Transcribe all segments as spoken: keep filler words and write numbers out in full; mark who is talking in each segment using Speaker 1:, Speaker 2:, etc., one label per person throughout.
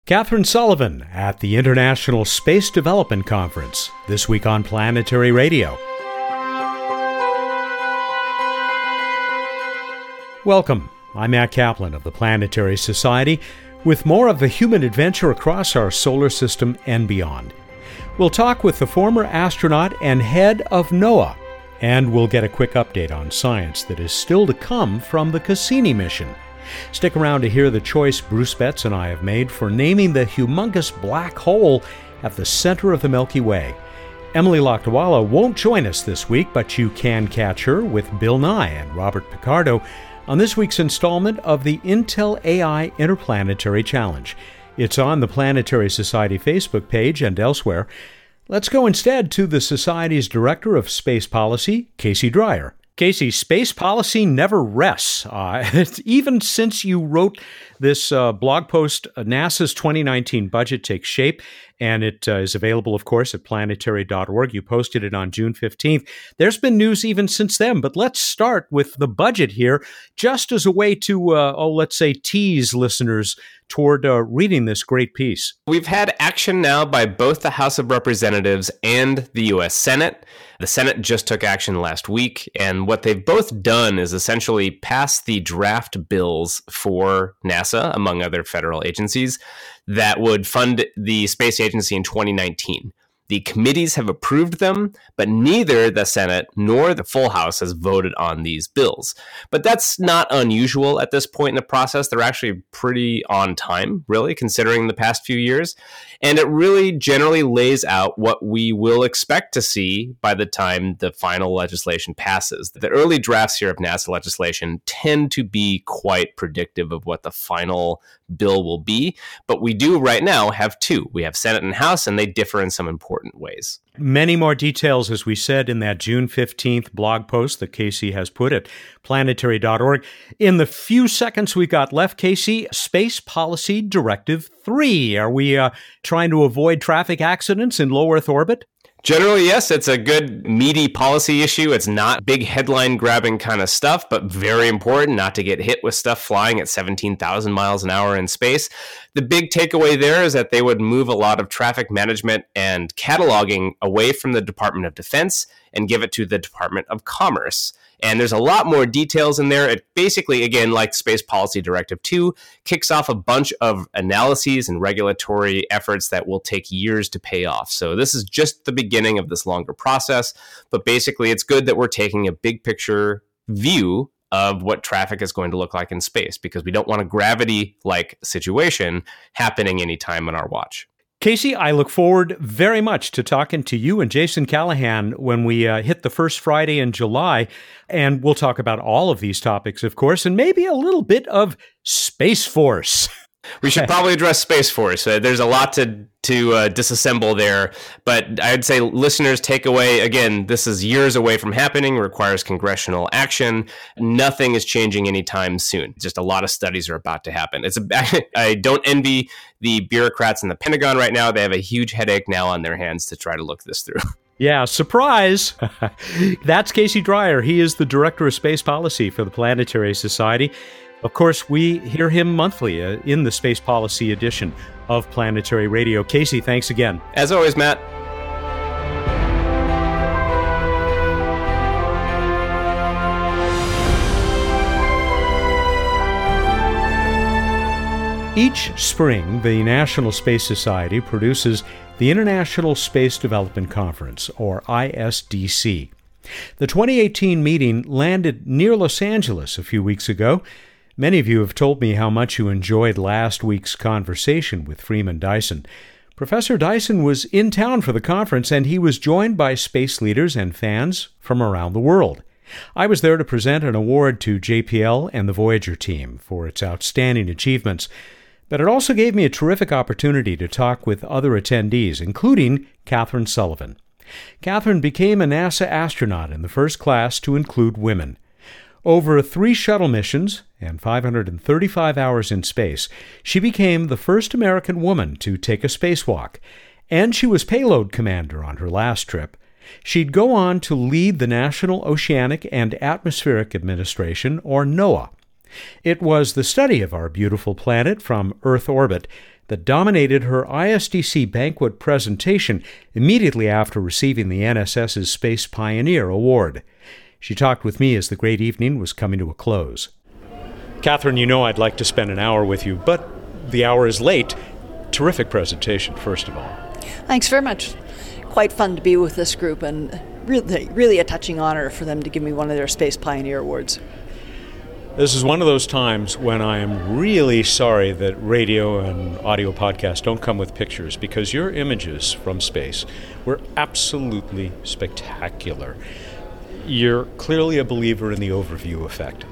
Speaker 1: Catherine Sullivan at the International Space Development Conference, this week on Planetary Radio. Welcome. I'm Matt Kaplan of the Planetary Society with more of the human adventure across our solar system and beyond. We'll talk with the former astronaut and head of NOAA, and we'll get a quick update on science that is still to come from the Cassini mission. Stick around to hear the choice Bruce Betts and I have made for naming the humongous black hole at the center of the Milky Way. Emily Lakdawalla won't join us this week, but you can catch her with Bill Nye and Robert Picardo on this week's installment of the Intel A I Interplanetary Challenge. It's on the Planetary Society Facebook page and elsewhere. Let's go instead to the Society's Director of Space Policy, Casey Dreyer. Casey, space policy never rests. Uh, even since you wrote this uh, blog post, uh, NASA's twenty nineteen budget takes shape, and it uh, is available, of course, at planetary dot org. You posted it on June fifteenth. There's been news even since then, but let's start with the budget here, just as a way to, uh, oh, let's say, tease listeners toward uh, reading this great piece.
Speaker 2: We've had action now by both the House of Representatives and the U S Senate. The Senate just took action last week, and what they've both done is essentially pass the draft bills for NASA, among other federal agencies, that would fund the space agency in twenty nineteen. The committees have approved them, but neither the Senate nor the full House has voted on these bills. But that's not unusual at this point in the process. They're actually pretty on time, really, considering the past few years. And it really generally lays out what we will expect to see by the time the final legislation passes. The early drafts here of NASA legislation tend to be quite predictive of what the final bill will be. But we do right now have two. We have Senate and House, and they differ in some important ways.
Speaker 1: Many more details, as we said in that June fifteenth blog post that Casey has put at planetary dot org. In the few seconds we've got left, Casey, Space Policy Directive three. Are we uh, trying to avoid traffic accidents in low Earth orbit?
Speaker 2: Generally, yes, it's a good, meaty policy issue. It's not big headline-grabbing kind of stuff, but very important not to get hit with stuff flying at seventeen thousand miles an hour in space. The big takeaway there is that they would move a lot of traffic management and cataloging away from the Department of Defense and give it to the Department of Commerce. And there's a lot more details in there. It basically, again, like Space Policy Directive two, kicks off a bunch of analyses and regulatory efforts that will take years to pay off. So this is just the beginning of this longer process. But basically, it's good that we're taking a big picture view of what traffic is going to look like in space, because we don't want a gravity-like situation happening anytime on our watch.
Speaker 1: Casey, I look forward very much to talking to you and Jason Callahan when we uh, hit the first Friday in July, and we'll talk about all of these topics, of course, and maybe a little bit of Space Force.
Speaker 2: We should probably address Space Force. Uh, there's a lot to to uh, disassemble there, but I'd say listeners take away, again, this is years away from happening, requires congressional action. Nothing is changing anytime soon. Just a lot of studies are about to happen. It's a, I don't envy the bureaucrats in the Pentagon right now. They have a huge headache now on their hands to try to look this through.
Speaker 1: Yeah, surprise! That's Casey Dreyer. He is the Director of Space Policy for the Planetary Society. Of course, we hear him monthly uh, in the Space Policy edition of Planetary Radio. Casey, thanks again.
Speaker 2: As always, Matt.
Speaker 1: Each spring, the National Space Society produces the International Space Development Conference, or I S D C. The twenty eighteen meeting landed near Los Angeles a few weeks ago. Many of you have told me how much you enjoyed last week's conversation with Freeman Dyson. Professor Dyson was in town for the conference, and he was joined by space leaders and fans from around the world. I was there to present an award to J P L and the Voyager team for its outstanding achievements, but it also gave me a terrific opportunity to talk with other attendees, including Catherine Sullivan. Catherine became a NASA astronaut in the first class to include women. Over three shuttle missions and five hundred thirty-five hours in space, she became the first American woman to take a spacewalk, and she was payload commander on her last trip. She'd go on to lead the National Oceanic and Atmospheric Administration, or NOAA. It was the study of our beautiful planet from Earth orbit that dominated her I S D C banquet presentation immediately after receiving the N S S's Space Pioneer Award. She talked with me as the great evening was coming to a close. Catherine, you know I'd like to spend an hour with you, but the hour is late. Terrific presentation, first of all.
Speaker 3: Thanks very much. Quite fun to be with this group, and really, really a touching honor for them to give me one of their Space Pioneer Awards.
Speaker 1: This is one of those times when I am really sorry that radio and audio podcasts don't come with pictures, because your images from space were absolutely spectacular. You're clearly a believer in the overview effect.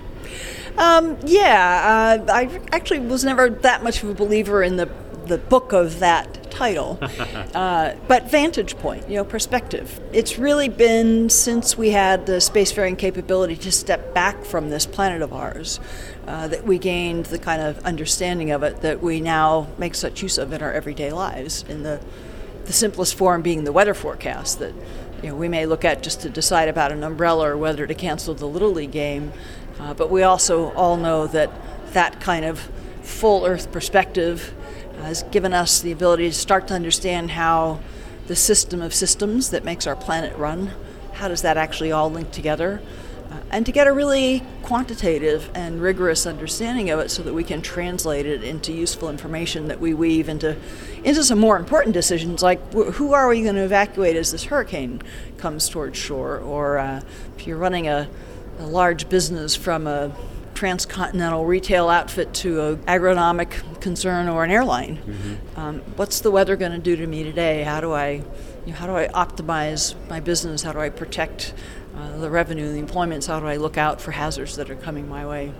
Speaker 3: Um, yeah, uh, I actually was never that much of a believer in the, the book of that title, uh, but vantage point, you know, perspective. It's really been since we had the spacefaring capability to step back from this planet of ours uh, that we gained the kind of understanding of it that we now make such use of in our everyday lives, in the, the simplest form being the weather forecast that you know, we may look at just to decide about an umbrella or whether to cancel the Little League game. Uh, but we also all know that that kind of full Earth perspective uh, has given us the ability to start to understand how the system of systems that makes our planet run, how does that actually all link together, uh, and to get a really quantitative and rigorous understanding of it so that we can translate it into useful information that we weave into, into some more important decisions, like wh- who are we going to evacuate as this hurricane comes towards shore, or uh, if you're running a a large business from a transcontinental retail outfit to an agronomic concern or an airline. Mm-hmm. Um, what's the weather going to do to me today? How do I, you know, how do I optimize my business? How do I protect uh, the revenue and the employments? How do I look out for hazards that are coming my way?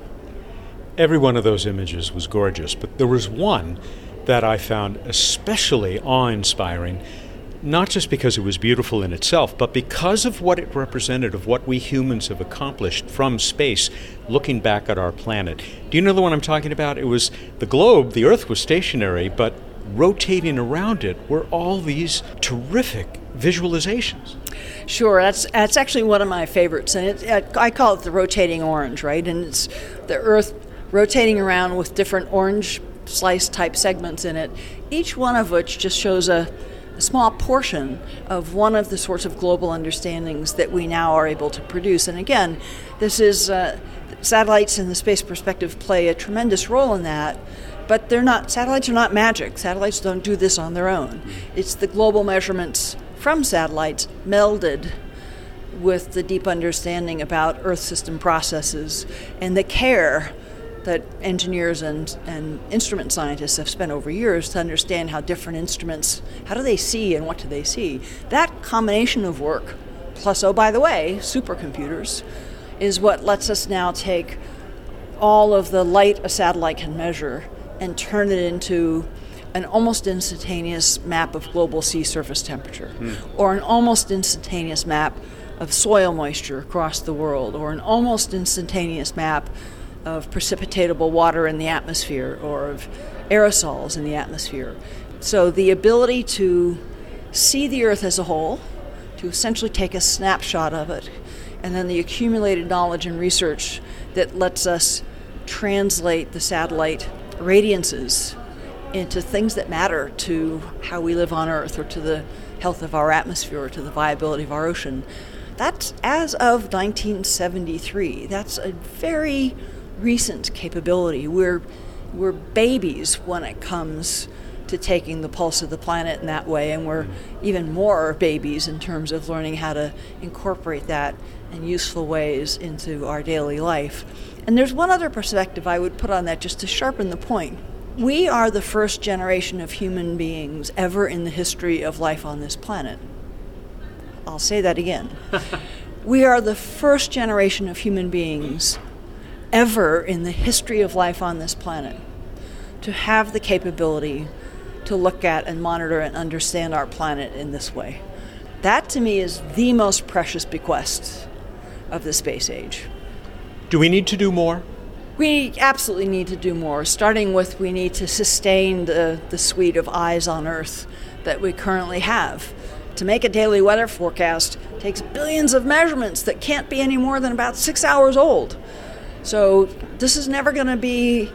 Speaker 1: Every one of those images was gorgeous, but there was one that I found especially awe-inspiring, not just because it was beautiful in itself, but because of what it represented of what we humans have accomplished from space, looking back at our planet. Do you know the one I'm talking about? It was the globe, the Earth was stationary, but rotating around it were all these terrific visualizations.
Speaker 3: Sure, that's that's actually one of my favorites, and it, I call it the rotating orange, right? And it's the Earth rotating around with different orange slice type segments in it, each one of which just shows a a small portion of one of the sorts of global understandings that we now are able to produce. And again, this is uh, satellites in the space perspective play a tremendous role in that, but they're not, satellites are not magic. Satellites don't do this on their own. It's the global measurements from satellites melded with the deep understanding about Earth system processes and the care that engineers and, and instrument scientists have spent over years to understand how different instruments, how do they see and what do they see. That combination of work, plus, oh, by the way, supercomputers, is what lets us now take all of the light a satellite can measure and turn it into an almost instantaneous map of global sea surface temperature, mm. or an almost instantaneous map of soil moisture across the world, or an almost instantaneous map of precipitatable water in the atmosphere, or of aerosols in the atmosphere. So the ability to see the Earth as a whole, to essentially take a snapshot of it, and then the accumulated knowledge and research that lets us translate the satellite radiances into things that matter to how we live on Earth, or to the health of our atmosphere, or to the viability of our ocean. That's as of nineteen seventy-three. That's a very recent capability. We're we're babies when it comes to taking the pulse of the planet in that way, and we're even more babies in terms of learning how to incorporate that in useful ways into our daily life. And there's one other perspective I would put on that just to sharpen the point. We are the first generation of human beings ever in the history of life on this planet. I'll say that again. We are the first generation of human beings ever in the history of life on this planet to have the capability to look at and monitor and understand our planet in this way. That, to me, is the most precious bequest of the space age.
Speaker 1: Do we need to do more?
Speaker 3: We absolutely need to do more, starting with we need to sustain the, the suite of eyes on Earth that we currently have. To make a daily weather forecast takes billions of measurements that can't be any more than about six hours old. So this is never going to be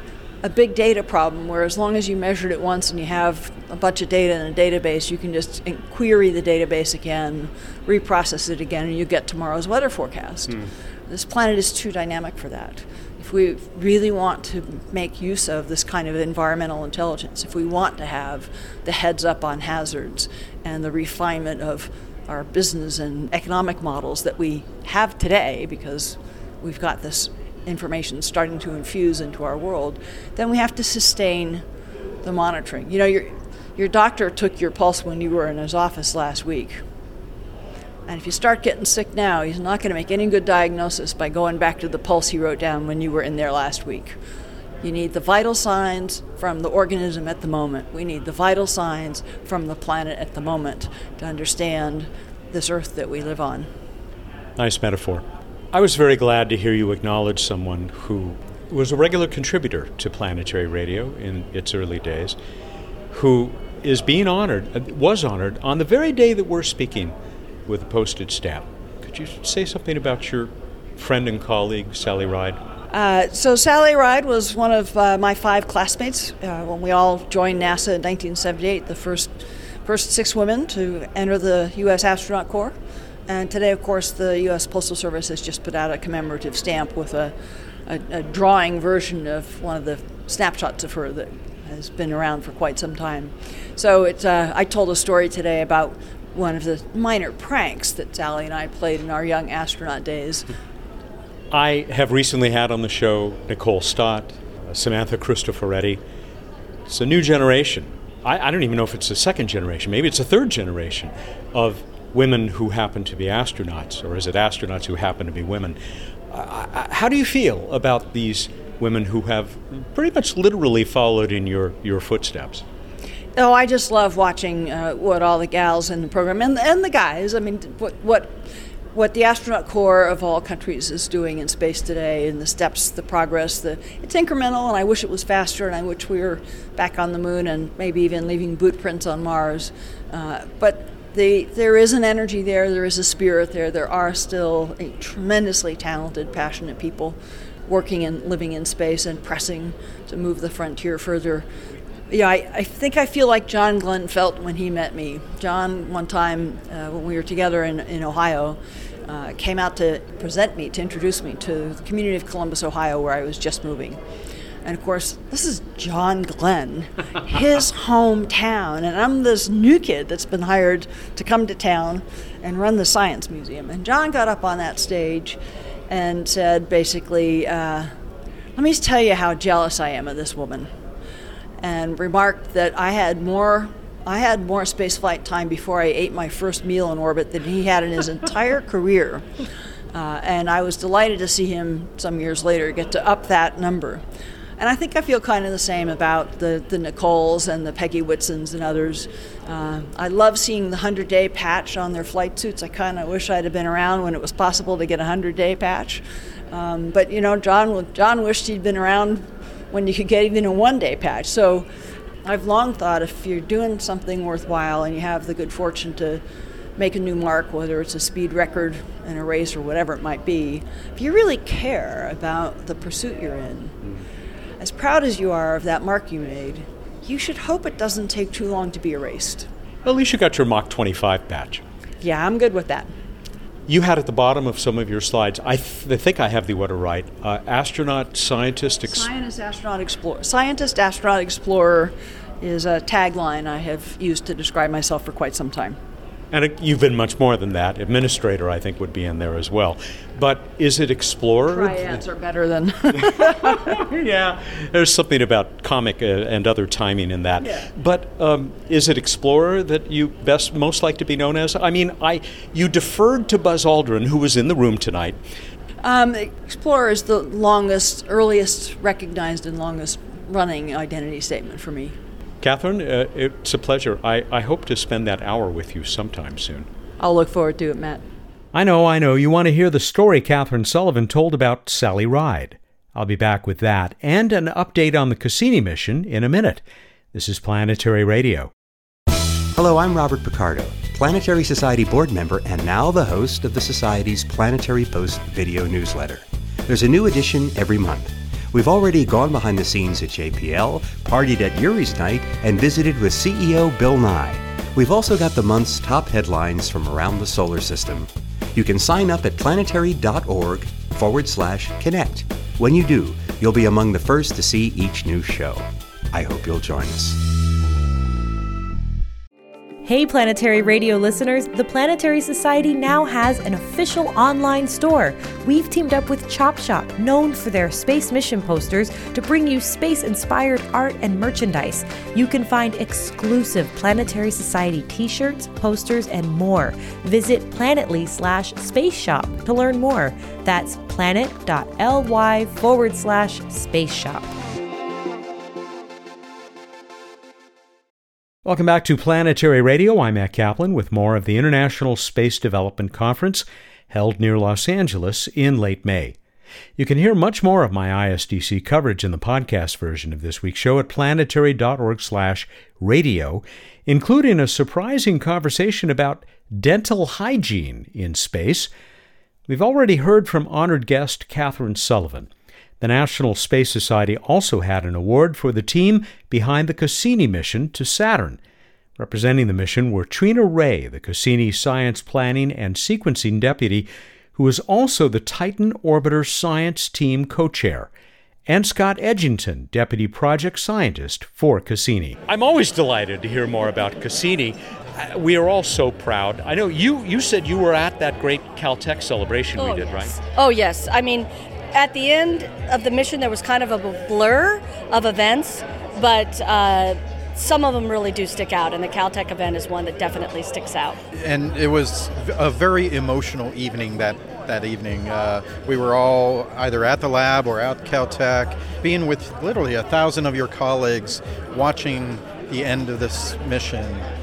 Speaker 3: a big data problem where as long as you measured it once and you have a bunch of data in a database, you can just query the database again, reprocess it again, and you get tomorrow's weather forecast. Mm. This planet is too dynamic for that. If we really want to make use of this kind of environmental intelligence, if we want to have the heads up on hazards and the refinement of our business and economic models that we have today, because we've got this information starting to infuse into our world, then we have to sustain the monitoring. You know, your your doctor took your pulse when you were in his office last week. And if you start getting sick now, he's not going to make any good diagnosis by going back to the pulse he wrote down when you were in there last week. You need the vital signs from the organism at the moment. We need the vital signs from the planet at the moment to understand this Earth that we live on.
Speaker 1: Nice metaphor. I was very glad to hear you acknowledge someone who was a regular contributor to Planetary Radio in its early days, who is being honored, was honored, on the very day that we're speaking with a postage stamp. Could you say something about your friend and colleague, Sally Ride?
Speaker 3: Uh, so Sally Ride was one of uh, my five classmates uh, when we all joined NASA in nineteen seventy-eight, the first, first six women to enter the U S Astronaut Corps. And today, of course, the U S Postal Service has just put out a commemorative stamp with a, a, a drawing version of one of the snapshots of her that has been around for quite some time. So it's, uh, I told a story today about one of the minor pranks that Sally and I played in our young astronaut days.
Speaker 1: I have recently had on the show Nicole Stott, uh, Samantha Cristoforetti. It's a new generation. I, I don't even know if it's a second generation. Maybe it's a third generation of women who happen to be astronauts, or is it astronauts who happen to be women? Uh, how do you feel about these women who have pretty much literally followed in your, your footsteps?
Speaker 3: Oh, I just love watching uh, what all the gals in the program, and, and the guys, I mean, what, what what the Astronaut Corps of all countries is doing in space today, and the steps, the progress, the it's incremental, and I wish it was faster, and I wish we were back on the moon and maybe even leaving boot prints on Mars. Uh, but the, there is an energy there, there is a spirit there, there are still a tremendously talented, passionate people working and living in space and pressing to move the frontier further. Yeah, I, I think I feel like John Glenn felt when he met me. John, one time uh, when we were together in, in Ohio, uh, came out to present me, to introduce me to the community of Columbus, Ohio, where I was just moving. And of course, this is John Glenn, his hometown, and I'm this new kid that's been hired to come to town and run the Science Museum. And John got up on that stage and said, basically, uh, let me tell you how jealous I am of this woman. And remarked that I had more I had more spaceflight time before I ate my first meal in orbit than he had in his entire career. Uh, and I was delighted to see him some years later get to up that number. And I think I feel kind of the same about the, the Nicoles and the Peggy Whitsons and others. Uh, I love seeing the hundred-day patch on their flight suits. I kind of wish I'd have been around when it was possible to get a hundred-day patch. Um, but, you know, John, John wished he'd been around when you could get even a one-day patch. So I've long thought if you're doing something worthwhile and you have the good fortune to make a new mark, whether it's a speed record in a race or whatever it might be, if you really care about the pursuit you're in, mm. as proud as you are of that mark you made, you should hope it doesn't take too long to be erased.
Speaker 1: Well, at least you got your Mach twenty-five badge.
Speaker 3: Yeah, I'm good with that.
Speaker 1: You had at the bottom of some of your slides, I, th- I think I have the order right, uh, astronaut, scientist... Ex-
Speaker 3: Scientist, astronaut, explorer. Scientist, astronaut, explorer is a tagline I have used to describe myself for quite some time.
Speaker 1: And it, you've been much more than that. Administrator, I think, would be in there as well. But is it explorer?
Speaker 3: Triads are better than...
Speaker 1: Yeah, there's something about comic uh, and other timing in that.
Speaker 3: Yeah.
Speaker 1: But um, is it explorer that you best most like to be known as? I mean, I you deferred to Buzz Aldrin, who was in the room tonight.
Speaker 3: Um, explorer is the longest, earliest recognized and longest running identity statement for me.
Speaker 1: Catherine, uh, it's a pleasure. I, I hope to spend that hour with you sometime soon.
Speaker 3: I'll look forward to it, Matt.
Speaker 1: I know, I know. You want to hear the story Catherine Sullivan told about Sally Ride. I'll be back with that and an update on the Cassini mission in a minute. This is Planetary Radio.
Speaker 4: Hello, I'm Robert Picardo, Planetary Society board member and now the host of the Society's Planetary Post video newsletter. There's a new edition every month. We've already gone behind the scenes at J P L, partied at Yuri's Night, and visited with C E O Bill Nye. We've also got the month's top headlines from around the solar system. You can sign up at planetary.org forward slash connect. When you do, you'll be among the first to see each new show. I hope you'll join us.
Speaker 5: Hey Planetary Radio listeners, the Planetary Society now has an official online store. We've teamed up with Chop Shop, known for their space mission posters, to bring you space-inspired art and merchandise. You can find exclusive Planetary Society t-shirts, posters, and more. Visit planetly slash space shop to learn more. That's planet.ly forward slash space shop.
Speaker 1: Welcome back to Planetary Radio. I'm Matt Kaplan with more of the International Space Development Conference held near Los Angeles in late May. You can hear much more of my I S D C coverage in the podcast version of this week's show at planetary.org slash radio, including a surprising conversation about dental hygiene in space. We've already heard from honored guest Catherine Sullivan. The National Space Society also had an award for the team behind the Cassini mission to Saturn. Representing the mission were Trina Ray, the Cassini Science Planning and Sequencing Deputy, who is also the Titan Orbiter Science Team Co-Chair, and Scott Edgington, Deputy Project Scientist for Cassini.
Speaker 6: I'm always delighted to hear more about Cassini. We are all so proud. I know you, you said you were at that great Caltech celebration
Speaker 7: oh,
Speaker 6: we did,
Speaker 7: yes.
Speaker 6: right?
Speaker 7: Oh, yes. I mean, at the end of the mission, there was kind of a blur of events, but uh, some of them really do stick out, and the Caltech event is one that definitely sticks out.
Speaker 8: And it was a very emotional evening that, that evening. Uh, we were all either at the lab or at Caltech, being with literally a thousand of your colleagues watching the end of this mission.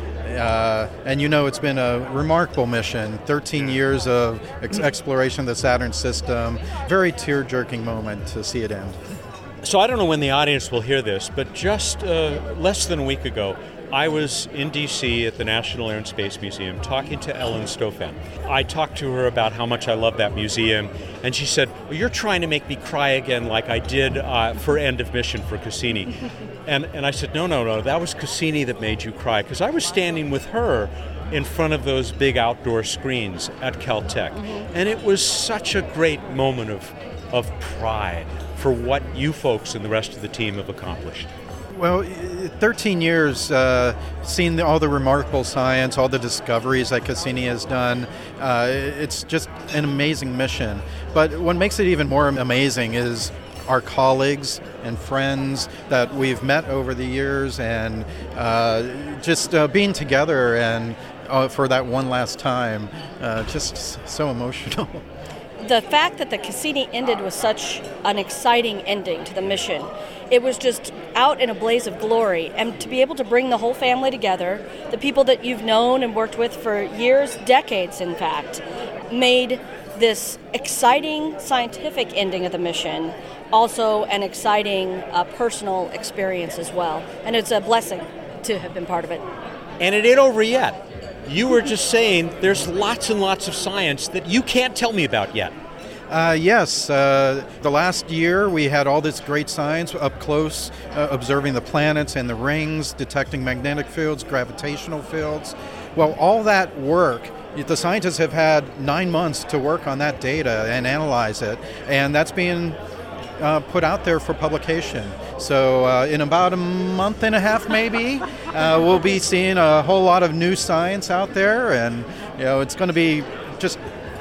Speaker 8: Uh, and you know, it's been a remarkable mission, thirteen years of ex- exploration of the Saturn system. Very tear-jerking moment to see it end.
Speaker 6: So I don't know when the audience will hear this, but just uh, less than a week ago, I was in D C at the National Air and Space Museum talking to Ellen Stofan. I talked to her about how much I love that museum, and she said, well, you're trying to make me cry again like I did uh, for End of Mission for Cassini. and, and I said, no, no, no, that was Cassini that made you cry, because I was standing with her in front of those big outdoor screens at Caltech. Mm-hmm. And it was such a great moment of, of pride for what you folks and the rest of the team have accomplished.
Speaker 8: Well, thirteen years, uh, seeing the, all the remarkable science, all the discoveries that Cassini has done, uh, it's just an amazing mission. But what makes it even more amazing is our colleagues and friends that we've met over the years, and uh, just uh, being together and uh, for that one last time, uh, just so emotional.
Speaker 7: The fact that the Cassini ended with such an exciting ending to the mission, it was just out in a blaze of glory. And to be able to bring the whole family together, the people that you've known and worked with for years, decades in fact, made this exciting scientific ending of the mission also an exciting uh, personal experience as well. And it's a blessing to have been part of it.
Speaker 6: And it ain't over yet. You were just saying there's lots and lots of science that you can't tell me about yet.
Speaker 8: Uh, yes, uh, the last year we had all this great science up close, uh, observing the planets and the rings, detecting magnetic fields, gravitational fields. Well, all that work, the scientists have had nine months to work on that data and analyze it, and that's being uh, put out there for publication. So uh, in about a month and a half, maybe, uh, we'll be seeing a whole lot of new science out there, and you know, it's going to be just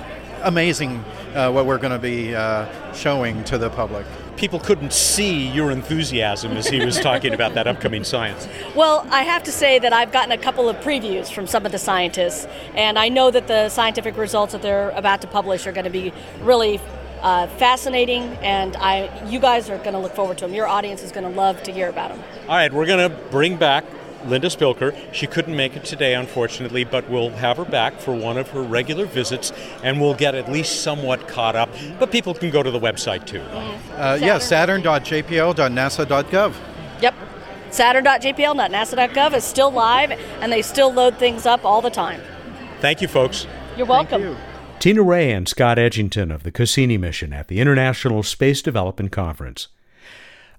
Speaker 8: amazing uh, what we're going to be uh, showing to the public.
Speaker 6: People couldn't see your enthusiasm as he was talking about that upcoming science.
Speaker 7: Well, I have to say that I've gotten a couple of previews from some of the scientists, and I know that the scientific results that they're about to publish are going to be really uh, fascinating, and I, you guys are going to look forward to them. Your audience is going to love to hear about them.
Speaker 6: All right, we're going to bring back Linda Spilker. She couldn't make it today, unfortunately, but we'll have her back for one of her regular visits, and we'll get at least somewhat caught up. But people can go to the website, too.
Speaker 7: Mm-hmm.
Speaker 8: Uh, yeah, saturn dot j p l dot nasa dot gov.
Speaker 7: Yep. saturn dot j p l dot nasa dot gov is still live, and they still load things up all the time.
Speaker 6: Thank you, folks.
Speaker 7: You're welcome.
Speaker 8: Thank you.
Speaker 1: Tina Ray and Scott Edgington of the Cassini mission at the International Space Development Conference.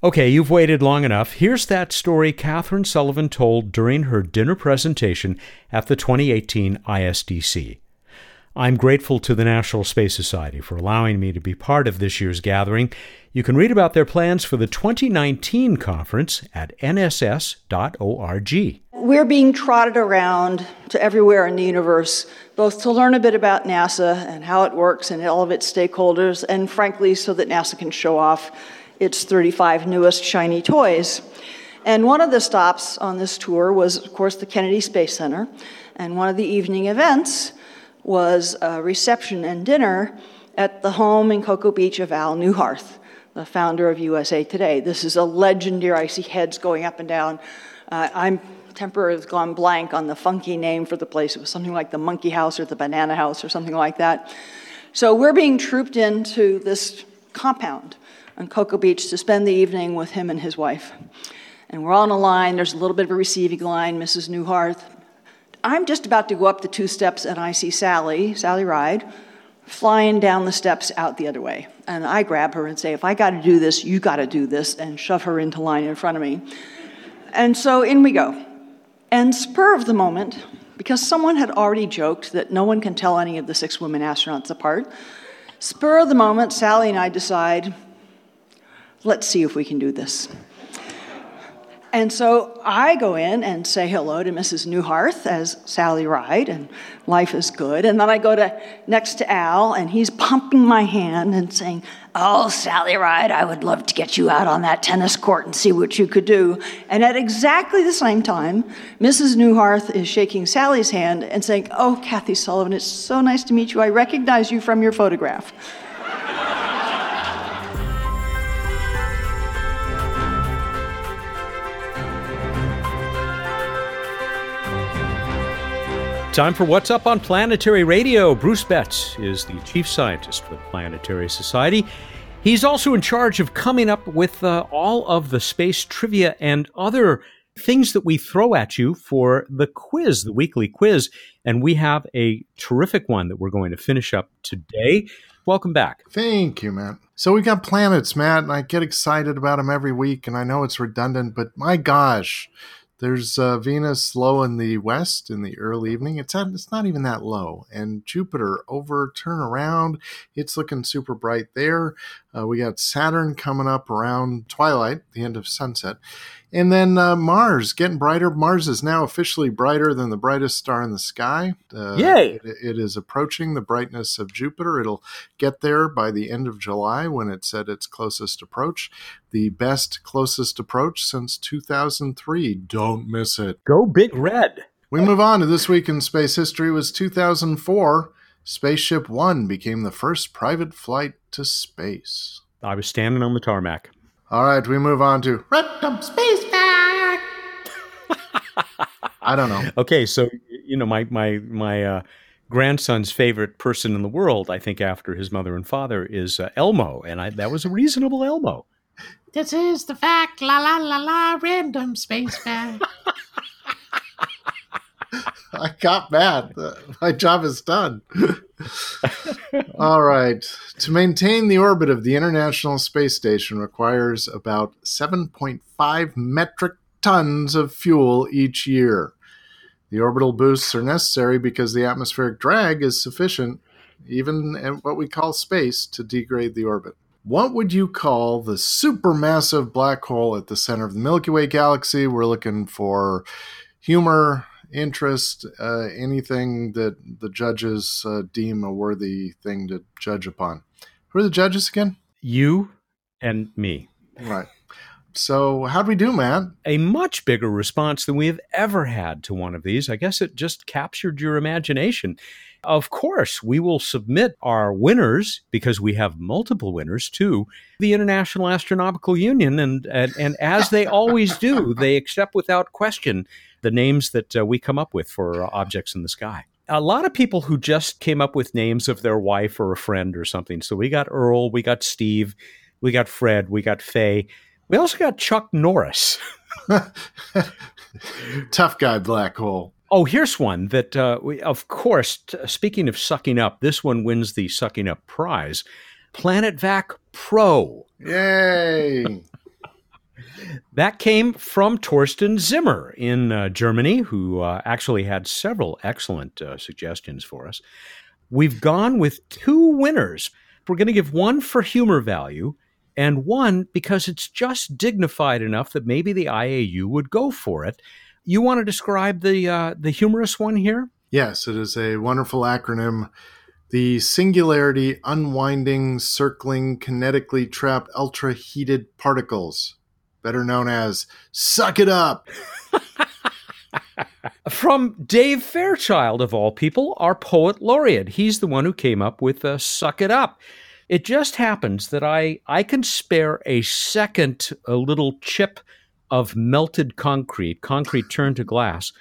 Speaker 1: Okay, you've waited long enough. Here's that story Catherine Sullivan told during her dinner presentation at the twenty eighteen I S D C. I'm grateful to the National Space Society for allowing me to be part of this year's gathering. You can read about their plans for the twenty nineteen conference at N S S dot org.
Speaker 3: We're being trotted around to everywhere in the universe, both to learn a bit about NASA and how it works and all of its stakeholders, and frankly, so that NASA can show off its thirty-five newest shiny toys. And one of the stops on this tour was, of course, the Kennedy Space Center. And one of the evening events was a reception and dinner at the home in Cocoa Beach of Al Newhart, the founder of U S A Today. This is a legendary, I see heads going up and down. Uh, I'm temporarily gone blank on the funky name for the place. It was something like the Monkey House or the Banana House or something like that. So we're being trooped into this compound on Cocoa Beach to spend the evening with him and his wife. And we're on a line. There's a little bit of a receiving line, Missus Newhart. I'm just about to go up the two steps, and I see Sally, Sally Ride, flying down the steps out the other way. And I grab her and say, if I got to do this, you got to do this, and shove her into line in front of me. And so in we go. And spur of the moment, because someone had already joked that no one can tell any of the six women astronauts apart, spur of the moment, Sally and I decide, let's see if we can do this. And so I go in and say hello to Missus Newhart as Sally Ride, and life is good. And then I go to next to Al, and he's pumping my hand and saying, oh, Sally Ride, I would love to get you out on that tennis court and see what you could do. And at exactly the same time, Missus Newhart is shaking Sally's hand and saying, oh, Kathy Sullivan, it's so nice to meet you. I recognize you from your photograph.
Speaker 1: Time for What's Up on Planetary Radio. Bruce Betts is the chief scientist for the Planetary Society. He's also in charge of coming up with uh, all of the space trivia and other things that we throw at you for the quiz, the weekly quiz. And we have a terrific one that we're going to finish up today. Welcome back.
Speaker 9: Thank you, Matt. So we got planets, Matt, and I get excited about them every week, and I know it's redundant, but my gosh, there's uh, Venus low in the west in the early evening. It's at, it's not even that low. And Jupiter over, turn around. It's looking super bright there. Uh, we got Saturn coming up around twilight, the end of sunset. And then uh, Mars getting brighter. Mars is now officially brighter than the brightest star in the sky. Uh,
Speaker 1: Yay!
Speaker 9: It, it is approaching the brightness of Jupiter. It'll get there by the end of July when it's at its closest approach. The best closest approach since two thousand three. Don't miss it.
Speaker 1: Go Big Red.
Speaker 9: We move on to This Week in Space History. It was two thousand four. Spaceship One became the first private flight to space.
Speaker 1: I was standing on the tarmac.
Speaker 9: All right, we move on to Random Space Fact. I don't know.
Speaker 1: Okay, so, you know, my my my uh, grandson's favorite person in the world, I think after his mother and father, is uh, Elmo, and I, that was a reasonable Elmo.
Speaker 10: This is the fact, la la la la, Random Space Fact.
Speaker 9: I got mad. My job is done. All right. To maintain the orbit of the International Space Station requires about seven point five metric tons of fuel each year. The orbital boosts are necessary because the atmospheric drag is sufficient, even in what we call space, to degrade the orbit. What would you call the supermassive black hole at the center of the Milky Way galaxy? We're looking for humor, interest, uh, anything that the judges uh, deem a worthy thing to judge upon. Who are the judges again?
Speaker 1: You and me.
Speaker 9: Right. So how'd we do, Matt?
Speaker 1: A much bigger response than we have ever had to one of these. I guess it just captured your imagination. Of course, we will submit our winners, because we have multiple winners, to the International Astronomical Union. And, and, and as they always do, they accept without question the names that uh, we come up with for uh, objects in the sky. A lot of people who just came up with names of their wife or a friend or something. So we got Earl, we got Steve, we got Fred, we got Faye. We also got Chuck Norris.
Speaker 9: Tough guy black hole.
Speaker 1: Oh, here's one that, uh, we, of course, t- speaking of sucking up, this one wins the Sucking Up Prize. PlanetVac Pro.
Speaker 9: Yay!
Speaker 1: That came from Torsten Zimmer in uh, Germany, who uh, actually had several excellent uh, suggestions for us. We've gone with two winners. We're going to give one for humor value and one because it's just dignified enough that maybe the I A U would go for it. You want to describe the uh, the humorous one here?
Speaker 9: Yes, it is a wonderful acronym. The Singularity Unwinding Circling Kinetically Trapped Ultra-Heated Particles, better known as Suck It Up.
Speaker 1: From Dave Fairchild, of all people, our poet laureate. He's the one who came up with uh, Suck It Up. It just happens that I, I can spare a second a little chip of melted concrete, concrete turned to glass,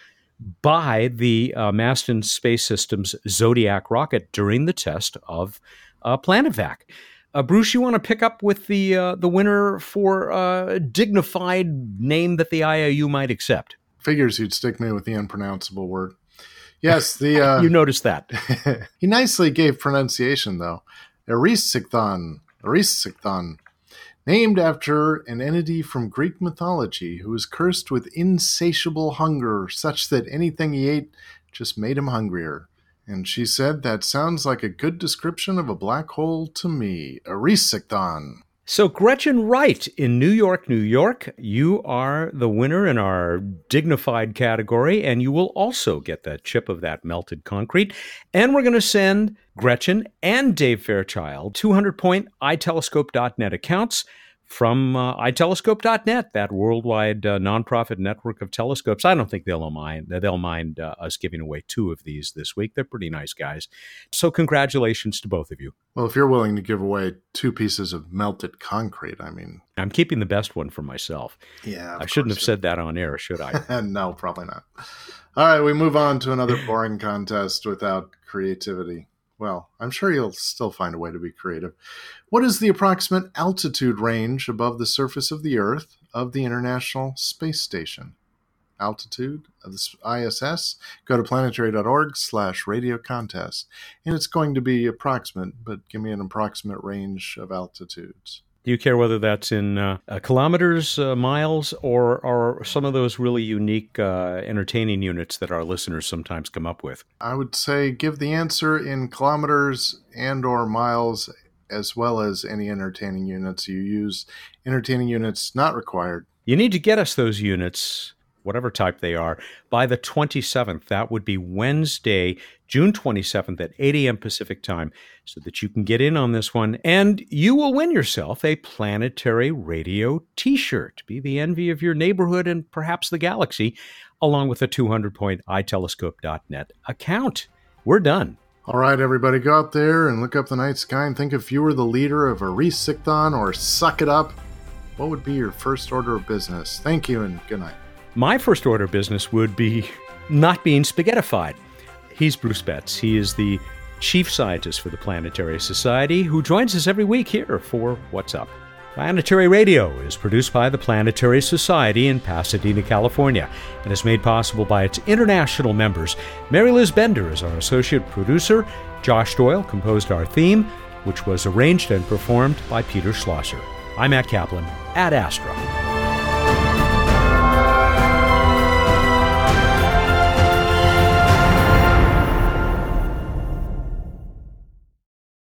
Speaker 1: by the uh, Masten Space Systems Zodiac rocket during the test of uh, PlanetVac. Uh, Bruce, you want to pick up with the uh, the winner for a uh, dignified name that the I A U might accept?
Speaker 9: Figures you'd stick me with the unpronounceable word. Yes, the uh,
Speaker 1: you noticed that.
Speaker 9: He nicely gave pronunciation, though. Erysichthon, Erysichthon, named after an entity from Greek mythology who was cursed with insatiable hunger, such that anything he ate just made him hungrier. And she said, that sounds like a good description of a black hole to me. Erysichthon.
Speaker 1: So Gretchen Wright in New York, New York, you are the winner in our dignified category, and you will also get that chip of that melted concrete. And we're going to send Gretchen and Dave Fairchild two hundred point i telescope dot net accounts from uh, i telescope dot net, that worldwide uh, nonprofit network of telescopes. I don't think they'll mind they'll mind uh, us giving away two of these this week. They're pretty nice guys. So congratulations to both of you.
Speaker 9: Well, if you're willing to give away two pieces of melted concrete, I mean...
Speaker 1: I'm keeping the best one for myself.
Speaker 9: Yeah,
Speaker 1: I shouldn't have said that on air, should I?
Speaker 9: No, probably not. All right, we move on to another boring contest without creativity. Well, I'm sure you'll still find a way to be creative. What is the approximate altitude range above the surface of the Earth of the International Space Station? Altitude of the I S S? Go to planetary.org slash radio contest. And it's going to be approximate, but give me an approximate range of altitudes.
Speaker 1: Do you care whether that's in uh, uh, kilometers, uh, miles, or, or some of those really unique uh, entertaining units that our listeners sometimes come up with?
Speaker 9: I would say give the answer in kilometers and or miles, as well as any entertaining units you use. Entertaining units not required.
Speaker 1: You need to get us those units, whatever type they are, by the twenty-seventh. That would be Wednesday, June twenty-seventh at eight a.m. Pacific time, so that you can get in on this one. And you will win yourself a Planetary Radio t-shirt. Be the envy of your neighborhood and perhaps the galaxy, along with a two hundred point i telescope dot net account. We're done.
Speaker 9: All right, everybody, go out there and look up the night sky and think if you were the leader of Erysichthon or Suck It Up, what would be your first order of business? Thank you and good night.
Speaker 1: My first order of business would be not being spaghettified. He's Bruce Betts. He is the chief scientist for the Planetary Society, who joins us every week here for What's Up. Planetary Radio is produced by the Planetary Society in Pasadena, California, and is made possible by its international members. Mary Liz Bender is our associate producer. Josh Doyle composed our theme, which was arranged and performed by Peter Schlosser. I'm Matt Kaplan at Astra.